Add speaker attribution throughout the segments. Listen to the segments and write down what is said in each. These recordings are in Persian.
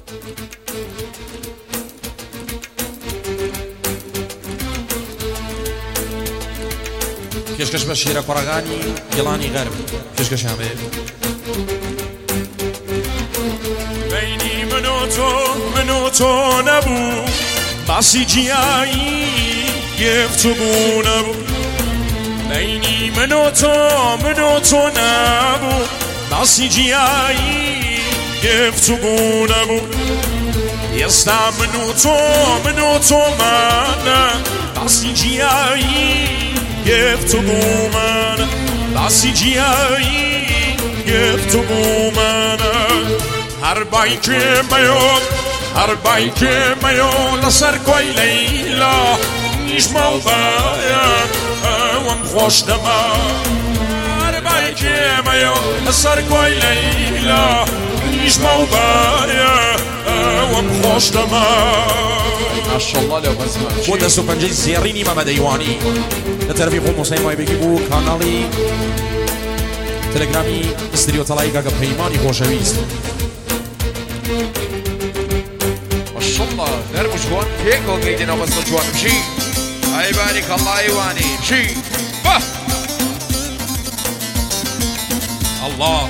Speaker 1: پێشکەش بە شێرە کوڕەکانی گڵانی غەرب پێشکەشیان بێ
Speaker 2: بینی من و تۆ نەبوو باسی جیایی گفتگو نبوو بینی من و تۆ نەبوو باسی جیایی گفتگو نبوو ئێستا من و تۆ مانە باسی جیایی گفتگو منە باسی جیایی گفتگو منە هەر بای کێمەیۆ لەسەر کۆی لەیلا نیژمەڵدایە ئەوەم خۆش دەما هەر بای کێمەیۆ لەسەر کۆی لەیلا نیژمەڵدایە ئەوەم خۆش دەما
Speaker 1: ماشەڵڵا لەو بەزمە بۆ دەست و پەنجەی زێڕینی مەمەدەیوانی لە تەرەفی خۆ موسەی مایبێکی بوو کاناڵی تەلەگرامی ئستریۆ تەڵایی کاکە پەیمانی خۆشەویست
Speaker 3: ماشەڵڵا نەرم و جوان پێکەوە گەیدێنەوە بەزمە جوانم چی ئای باریکەڵڵا ئەیوانی چی بە
Speaker 1: ئەڵڵا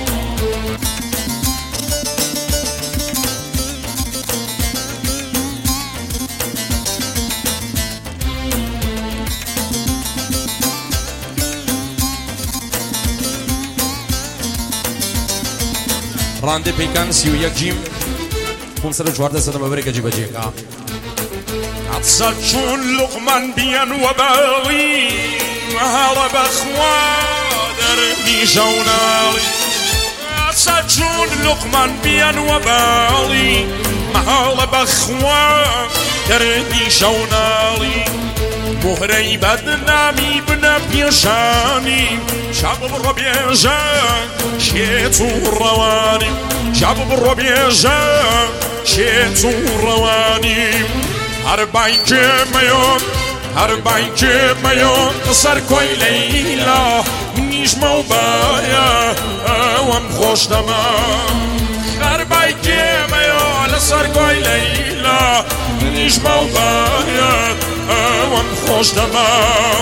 Speaker 1: ڕاندێ پێیکان 31 جیم 514 سەدە بەبرێکە جیبەجێکە
Speaker 2: عطسە چون لقمان بیان و باڵی مەهاڵە بەخوا دەرمی ژەوناڵی عطسە چون لقمان بیان و باڵی مەهاڵە بەخوا دەرمی ژەوناڵی مهرەی بەدنامی بنە پێشانی شاب بڕۆ بێژان شێت و ڕەوانی شاب بڕۆ بێژان شێت و ڕەوانی هەر بای کێمەیۆ لەسەر کۆی لەیلا نیژمە و بایە ئەوەم خۆش دەما هەر بای کێمەیۆ لەسەر کۆی لەیلا نیژمە و بایە ئەوەم خۆش دەما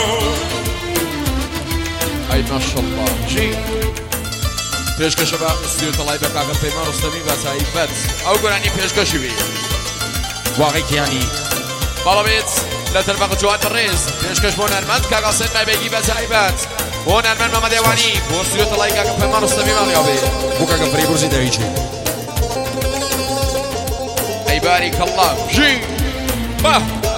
Speaker 3: ئای ماشەڵڵا چی پێشکەشە بە ئستریۆ تەڵای بە کاکە پەیمان ڕستەمی بە تایبەت ئەو گۆرانی پێشکەشی بێ
Speaker 1: واقعی کیانی
Speaker 3: بەڵەبێت لە تەرمەق جوان ڕێز پێشکەش بۆ نەرمەند کاکە حوسێن مایبێگی بە تایبەت بۆ نەرمەند مەمەدەیوانی بۆ ئستریۆ تەڵای کاکە پەیمان ڕستەمی ماڵیا بێ
Speaker 1: بۆ کاکە فریبورزی دەویچی
Speaker 3: ئەی باریکەڵڵا ژی بە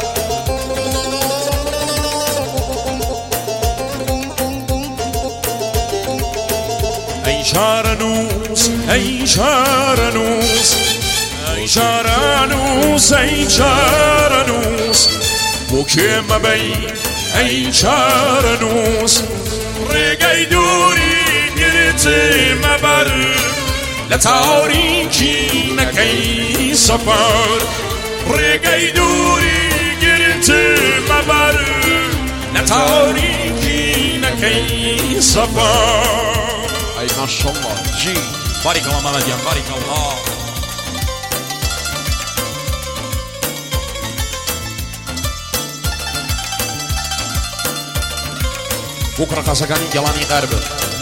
Speaker 2: ای شارنوس ای شارنوس ای شارنوس ای شارنوس بۆ کێمەبەی ئەی شارنوس ڕێگەی دووری گرتمەبەر لە تاریکی نەکەی سەفەر ڕێگەی دووری گرتمەبەر لە تاریکی نەکەی سەفەر
Speaker 3: ئەی ماشەڵڵا جی
Speaker 1: باریکەڵڵا مەمەدیان باریکەڵڵا بۆ کوڕەقاسەکانی گەڵانی غەرب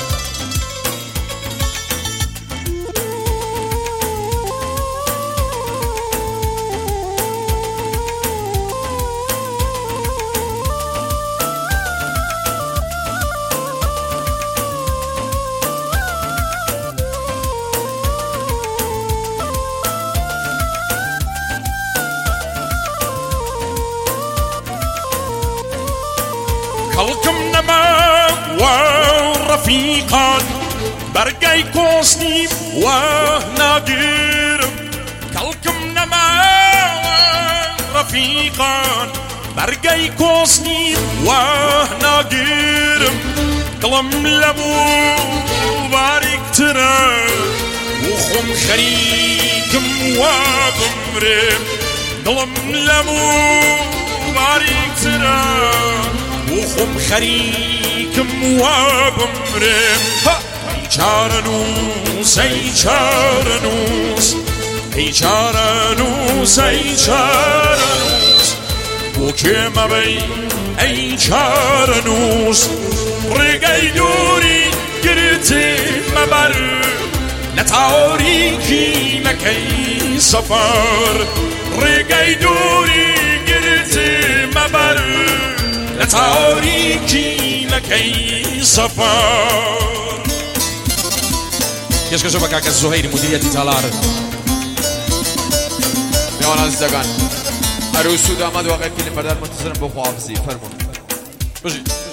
Speaker 2: خەڵکم نەما وا ڕەفیقان بەرگەی کۆستیم وا ناگیرم خەڵکم نەما وا ڕەفیقان بەرگەی کۆستیم وا ناگیرم دڵم لەبوو باریکترە و خۆم خەریکم وا بمرم دڵم لەبوو باریکترە وخم خريكم وبمرم ای چارنوس ای چارنوس ای چارنوس بو که مبی ای چارنوس ڕێگای دووری گرتی مەبەر لە تاریکی مەکەی سەفەر ڕێگای دووری گرتی مەبەر لە تاریکی مەکەی سەفەر.
Speaker 1: پێشکەشە بە کاکە زوهەیری مدیریەتی تالار.
Speaker 3: میوان عزیزەکان هەرو سوود ئامادە واقعی فیلم بەردار منتظرم بۆ خواحافزی فەرموون.
Speaker 1: بژی